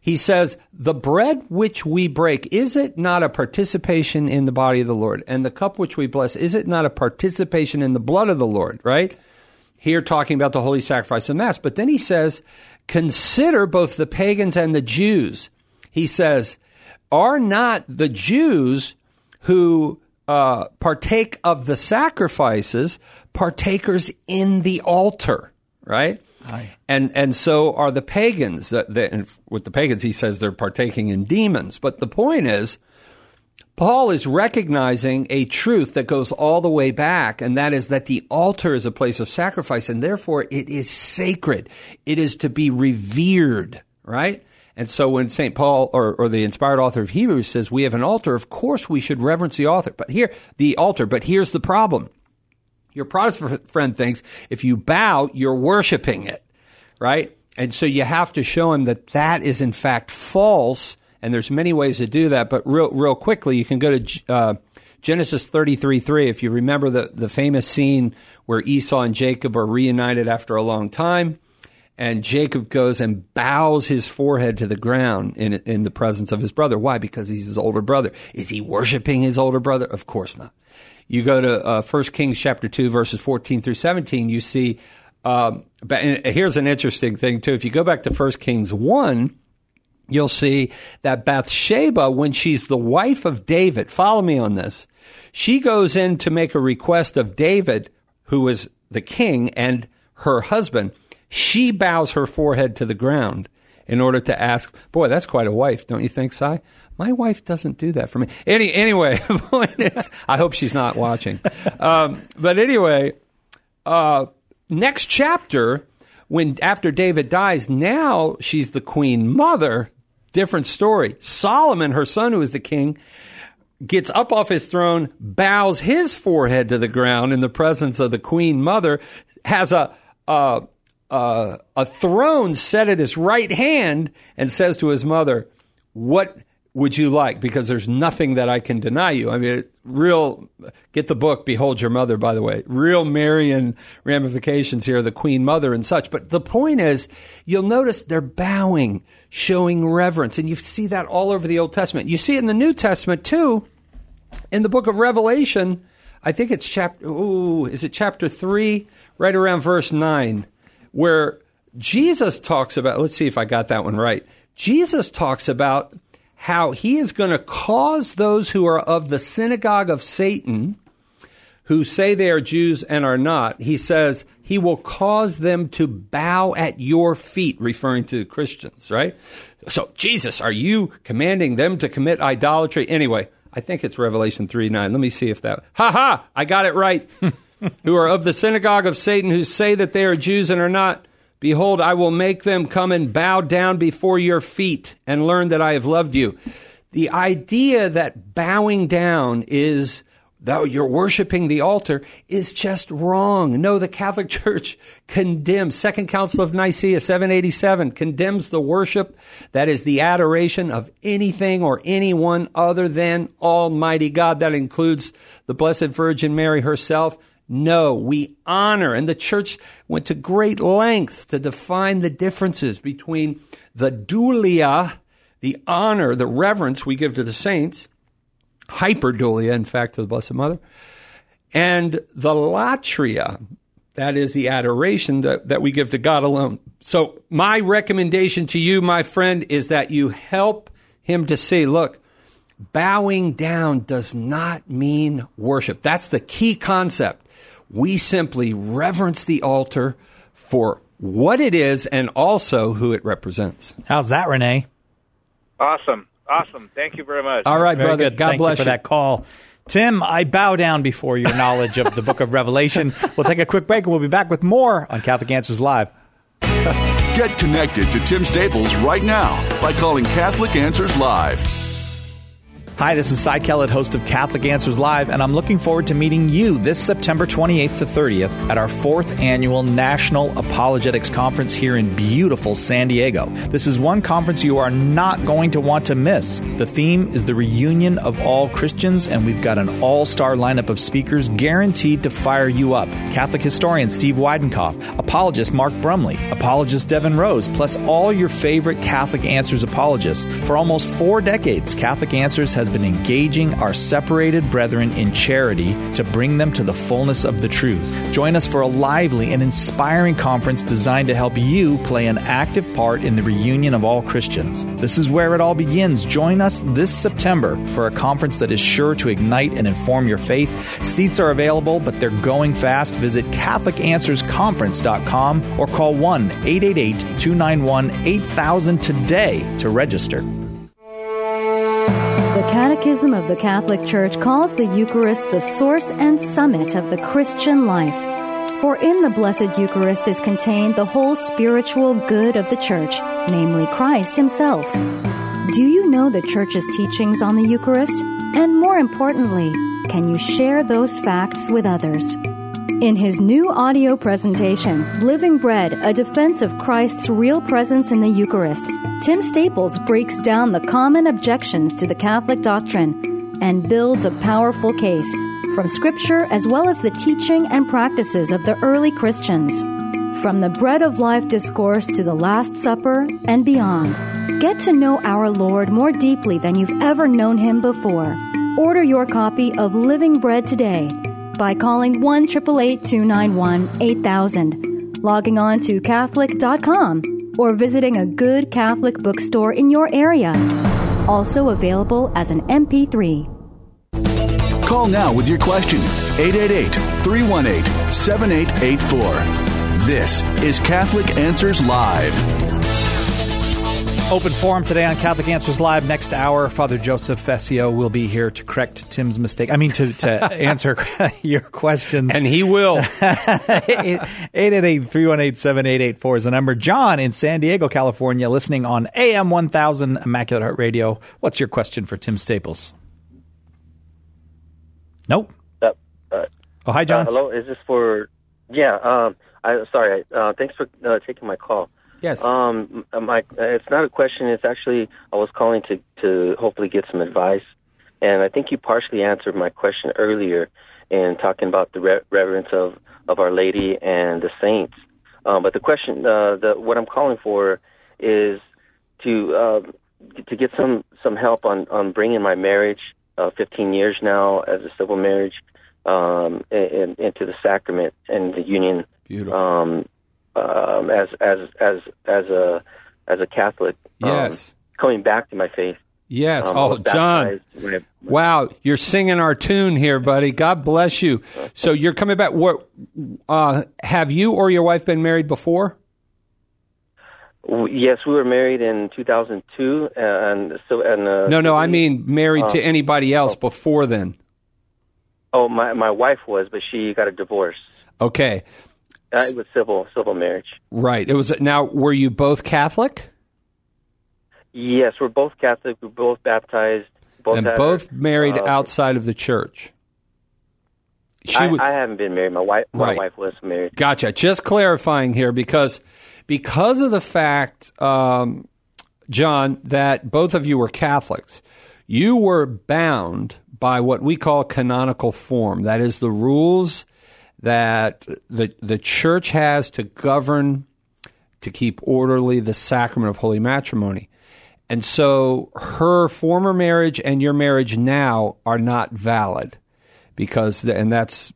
Speaker 3: He says, the bread which we break, is it not a participation in the body of the Lord? And the cup which we bless, is it not a participation in the blood of the Lord, right? Here talking about the holy sacrifice of Mass. But then he says, consider both the pagans and the Jews. He says, are not the Jews who partake of the sacrifices partakers in the altar, right? Aye. And so are the pagans. With the pagans, he says they're partaking in demons. But the point is, Paul is recognizing a truth that goes all the way back, and that is that the altar is a place of sacrifice, and therefore it is sacred. It is to be revered, right? And so when St. Paul, or the inspired author of Hebrews, says we have an altar, of course we should reverence the altar. But here's the problem. Your Protestant friend thinks if you bow, you're worshiping it, right? And so you have to show him that that is in fact false, and there's many ways to do that. But real quickly, you can go to Genesis 33:3. If you remember the famous scene where Esau and Jacob are reunited after a long time, and Jacob goes and bows his forehead to the ground in the presence of his brother. Why? Because he's his older brother. Is he worshiping his older brother? Of course not. You go to 1 Kings chapter 2, verses 14 through 17, you see, and here's an interesting thing too. If you go back to 1 Kings 1, you'll see that Bathsheba, when she's the wife of David, follow me on this, she goes in to make a request of David, who is the king, and her husband. She bows her forehead to the ground in order to ask, boy, that's quite a wife, don't you think, Si? My wife doesn't do that for me. Anyway, the point is, I hope she's not watching. But anyway, next chapter, after David dies, now she's the queen mother. Different story. Solomon, her son, who is the king, gets up off his throne, bows his forehead to the ground in the presence of the queen mother, has a throne set at his right hand, and says to his mother, what would you like? Because there's nothing that I can deny you. I mean, get the book, Behold Your Mother, by the way. Real Marian ramifications here, the Queen Mother and such. But the point is, you'll notice they're bowing, showing reverence. And you see that all over the Old Testament. You see it in the New Testament, too. In the book of Revelation, I think it's chapter 3, right around verse 9, where Jesus talks about, let's see if I got that one right. Jesus talks about how he is going to cause those who are of the synagogue of Satan, who say they are Jews and are not, he says he will cause them to bow at your feet, referring to Christians, right? So, Jesus, are you commanding them to commit idolatry? Anyway, I think it's Revelation 3:9. Let me see if that... I got it right. Who are of the synagogue of Satan, who say that they are Jews and are not. Behold, I will make them come and bow down before your feet and learn that I have loved you. The idea that bowing down is, though you're worshiping the altar, is just wrong. No, the Catholic Church condemns, Second Council of Nicaea, 787, condemns the worship that is the adoration of anything or anyone other than Almighty God. That includes the Blessed Virgin Mary herself. No, we honor, and the Church went to great lengths to define the differences between the dulia, the honor, the reverence we give to the saints, hyperdulia, in fact, to the Blessed Mother, and the latria, that is the adoration that we give to God alone. So my recommendation to you, my friend, is that you help him to see, look, bowing down does not mean worship. That's the key concept. We simply reverence the altar for what it is and also who it represents.
Speaker 2: How's that, Renee?
Speaker 11: Awesome. Thank you very much.
Speaker 3: All right,
Speaker 2: very
Speaker 3: brother.
Speaker 2: Good.
Speaker 3: God
Speaker 2: Thank
Speaker 3: bless
Speaker 2: you for that call. Tim, I bow down before your knowledge of the book of Revelation. We'll take a quick break and we'll be back with more on Catholic Answers Live.
Speaker 1: Get connected to Tim Staples right now by calling Catholic Answers Live.
Speaker 2: Hi, this is Cy Kellett, host of Catholic Answers Live, and I'm looking forward to meeting you this September 28th to 30th at our 4th annual National Apologetics Conference here in beautiful San Diego. This is one conference you are not going to want to miss. The theme is the reunion of all Christians, and we've got an all-star lineup of speakers guaranteed to fire you up. Catholic historian Steve Weidenkopf, apologist Mark Brumley, apologist Devin Rose, plus all your favorite Catholic Answers apologists. For almost 4 decades, Catholic Answers has been engaging our separated brethren in charity to bring them to the fullness of the truth. Join us for a lively and inspiring conference designed to help you play an active part in the reunion of all Christians. This is where it all begins. Join us this September for a conference that is sure to ignite and inform your faith. Seats are available, but they're going fast. Visit CatholicAnswersConference.com or call 1-888-291-8000 today to register.
Speaker 4: The Catechism of the Catholic Church calls the Eucharist the source and summit of the Christian life. For in the Blessed Eucharist is contained the whole spiritual good of the Church, namely Christ Himself. Do you know the Church's teachings on the Eucharist? And more importantly, can you share those facts with others? In his new audio presentation, Living Bread, A Defense of Christ's Real Presence in the Eucharist, Tim Staples breaks down the common objections to the Catholic doctrine and builds a powerful case from Scripture as well as the teaching and practices of the early Christians. From the Bread of Life discourse to the Last Supper and beyond, get to know our Lord more deeply than you've ever known Him before. Order your copy of Living Bread today by calling 1-888-291-8000, logging on to Catholic.com, or visiting a good Catholic bookstore in your area. Also available as an MP3.
Speaker 1: Call now with your question. 888-318-7884. This is Catholic Answers Live.
Speaker 2: Open forum today on Catholic Answers Live. Next hour, Father Joseph Fessio will be here to correct Tim's mistake. I mean, to answer your questions.
Speaker 3: And he will.
Speaker 2: 888-318-7884 is the number. John in San Diego, California, listening on AM 1000 Immaculate Heart Radio. What's your question for Tim Staples? Nope. Hi, John.
Speaker 12: Hello. Is this for... Yeah. Sorry. Thanks for taking my call.
Speaker 2: Yes.
Speaker 12: It's not a question. It's actually, I was calling to hopefully get some advice. And I think you partially answered my question earlier in talking about the reverence of Our Lady and the saints. But the question, what I'm calling for is to get some help on bringing my marriage, 15 years now as a civil marriage, into the sacrament and the union.
Speaker 3: Beautiful.
Speaker 12: As a Catholic,
Speaker 3: yes,
Speaker 12: coming back to my faith.
Speaker 3: Yes. John, wow, you're singing our tune here, buddy. God bless you. So you're coming back. What? Have you or your wife been married before?
Speaker 12: Yes, we were married in 2002,
Speaker 3: No, I mean married to anybody else before then.
Speaker 12: Oh, my wife was, but she got a divorce.
Speaker 3: Okay.
Speaker 12: It was civil marriage.
Speaker 3: Right. It was. Now, were you both Catholic?
Speaker 12: Yes, we're both Catholic. We're both baptized.
Speaker 3: Both married outside of the church.
Speaker 12: I haven't been married. My wife was married.
Speaker 3: Gotcha. Just clarifying here because of the fact, John, that both of you were Catholics, you were bound by what we call canonical form. That is the rules that the church has to govern, to keep orderly the sacrament of holy matrimony. And so her former marriage and your marriage now are not valid because, that's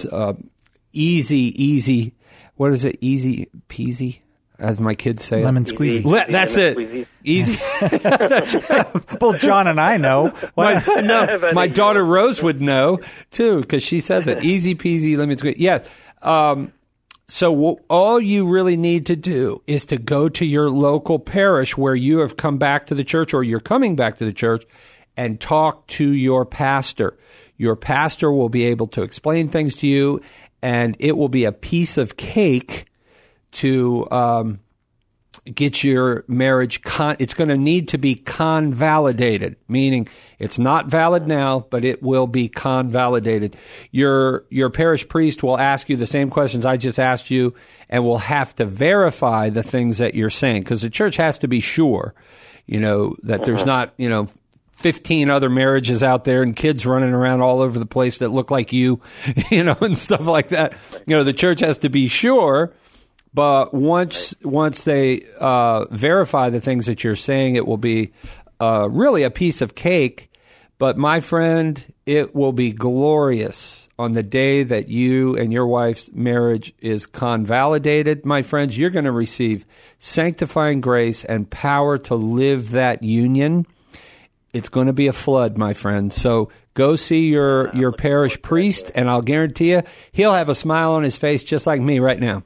Speaker 3: easy. What is it? Easy peasy, as my kids say.
Speaker 2: Lemon squeezy.
Speaker 3: That's it. Easy.
Speaker 2: Both John and I know.
Speaker 3: My daughter Rose would know too because she says it. Easy peasy, lemon squeezy. Yeah. So all you really need to do is to go to your local parish where you have come back to the church or you're coming back to the church and talk to your pastor. Your pastor will be able to explain things to you, and it will be a piece of cake to get your marriage, it's going to need to be convalidated, meaning it's not valid now, but it will be convalidated. Your parish priest will ask you the same questions I just asked you and will have to verify the things that you're saying, because the church has to be sure, that there's not, 15 other marriages out there and kids running around all over the place that look like you, and stuff like that. The church has to be sure. But once they verify the things that you're saying, it will be really a piece of cake. But my friend, it will be glorious on the day that you and your wife's marriage is convalidated. My friends, you're going to receive sanctifying grace and power to live that union. It's going to be a flood, my friend. So go see your parish priest, and I'll guarantee you he'll have a smile on his face just like me right now.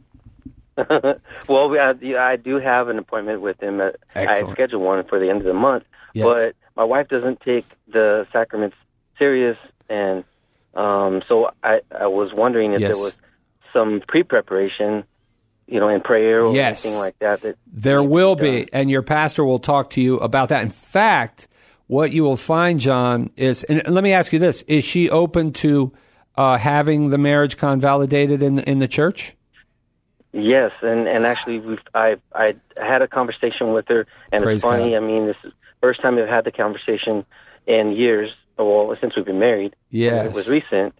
Speaker 12: Well, I do have an appointment with him. I scheduled one for the end of the month,
Speaker 3: yes.
Speaker 12: But my wife doesn't take the sacraments serious, and so I was wondering if
Speaker 3: yes.
Speaker 12: there was some pre-preparation, in prayer or
Speaker 3: yes.
Speaker 12: anything like that.
Speaker 3: There will be, and your pastor will talk to you about that. In fact, what you will find, John, is, and let me ask you this, is she open to having the marriage convalidated in the church?
Speaker 12: Yes, and actually, I had a conversation with her, and
Speaker 3: Praise
Speaker 12: it's funny.
Speaker 3: God.
Speaker 12: I mean, this is the first time I've had the conversation in years. Well, since we've been married.
Speaker 3: Yes.
Speaker 12: It was recent,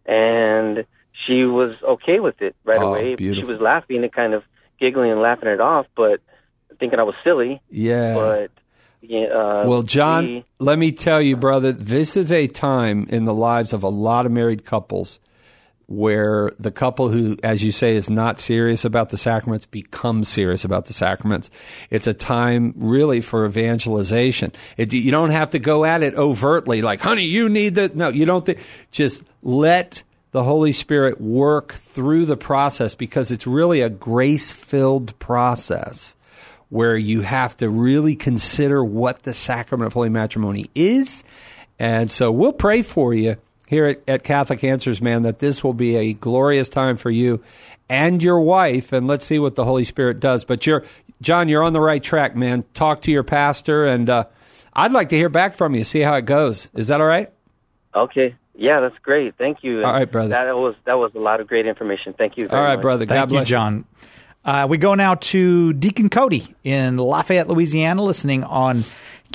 Speaker 12: and she was okay with it right away.
Speaker 3: Beautiful.
Speaker 12: She was laughing and kind of giggling and laughing it off, but thinking I was silly.
Speaker 3: Yeah.
Speaker 12: But
Speaker 3: well, John, let me tell you, brother, this is a time in the lives of a lot of married couples where the couple who, as you say, is not serious about the sacraments becomes serious about the sacraments. It's a time really for evangelization. You don't have to go at it overtly like, honey, you need that. No, you don't. Just let the Holy Spirit work through the process, because it's really a grace-filled process where you have to really consider what the sacrament of holy matrimony is. And so we'll pray for you here at Catholic Answers, man, that this will be a glorious time for you and your wife, and let's see what the Holy Spirit does. But John, you're on the right track, man. Talk to your pastor, and I'd like to hear back from you, see how it goes. Is that all right?
Speaker 12: Okay. Yeah, that's great. Thank you.
Speaker 3: All right, brother.
Speaker 12: That was a lot of great information. Thank you very much.
Speaker 3: All right, brother. God bless
Speaker 2: you, John. We go now to Deacon Cody in Lafayette, Louisiana, listening on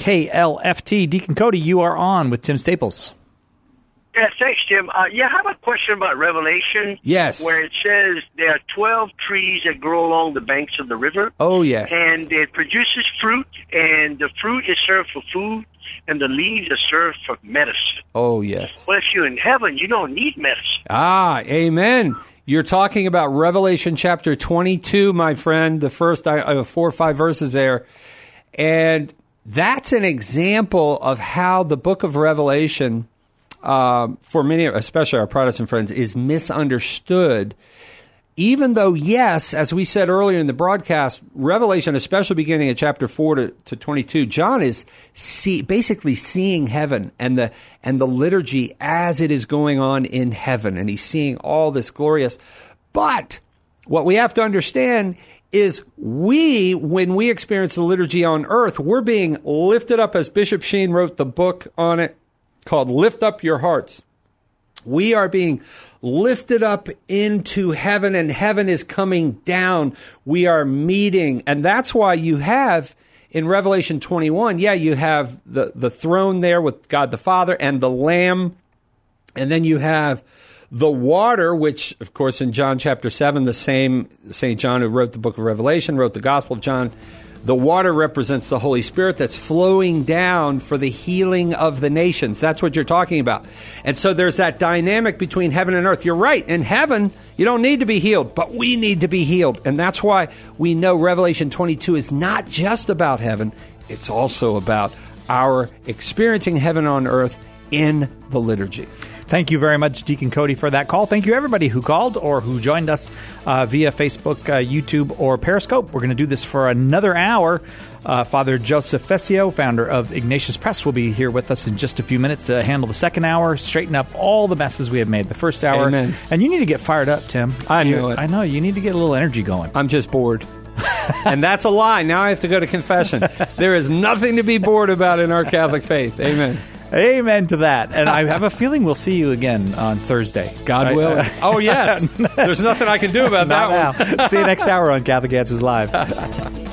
Speaker 2: KLFT. Deacon Cody, you are on with Tim Staples.
Speaker 13: Yeah, thanks, Tim. I have a question about Revelation.
Speaker 3: Yes.
Speaker 13: Where it says there are 12 trees that grow along the banks of the river.
Speaker 3: Oh, yes.
Speaker 13: And it produces fruit, and the fruit is served for food, and the leaves are served for medicine.
Speaker 3: Oh, yes.
Speaker 13: Well, if you're in heaven, you don't need medicine.
Speaker 3: Ah, amen. You're talking about Revelation chapter 22, my friend, the first 4 or 5 verses there. And that's an example of how the book of Revelation, for many, especially our Protestant friends, is misunderstood. Even though, yes, as we said earlier in the broadcast, Revelation, especially beginning at chapter 4 to 22, John is basically seeing heaven and the liturgy as it is going on in heaven, and he's seeing all this glorious. But what we have to understand is when we experience the liturgy on earth, we're being lifted up, as Bishop Sheen wrote the book on it called Lift Up Your Hearts. We are being lifted up into heaven, and heaven is coming down. We are meeting. And that's why you have in Revelation 21, you have the throne there with God the Father and the Lamb. And then you have the water, which, of course, in John chapter 7, the same St. John who wrote the book of Revelation, wrote the Gospel of John. The water represents the Holy Spirit that's flowing down for the healing of the nations. That's what you're talking about. And so there's that dynamic between heaven and earth. You're right. In heaven, you don't need to be healed, but we need to be healed. And that's why we know Revelation 22 is not just about heaven. It's also about our experiencing heaven on earth in the liturgy.
Speaker 2: Thank you very much, Deacon Cody, for that call. Thank you, everybody who called or who joined us via Facebook, YouTube, or Periscope. We're going to do this for another hour. Father Joseph Fessio, founder of Ignatius Press, will be here with us in just a few minutes to handle the second hour, straighten up all the messes we have made the first hour.
Speaker 3: Amen.
Speaker 2: And you need to get fired up, Tim.
Speaker 3: I know it.
Speaker 2: I know. You need to get a little energy going.
Speaker 3: I'm just bored. And that's a lie. Now I have to go to confession. There is nothing to be bored about in our Catholic faith. Amen.
Speaker 2: Amen to that. And I have a feeling we'll see you again on Thursday.
Speaker 3: God willing. Oh, yes. There's nothing I can do about that one.
Speaker 2: See you next hour on Catholic Answers Live.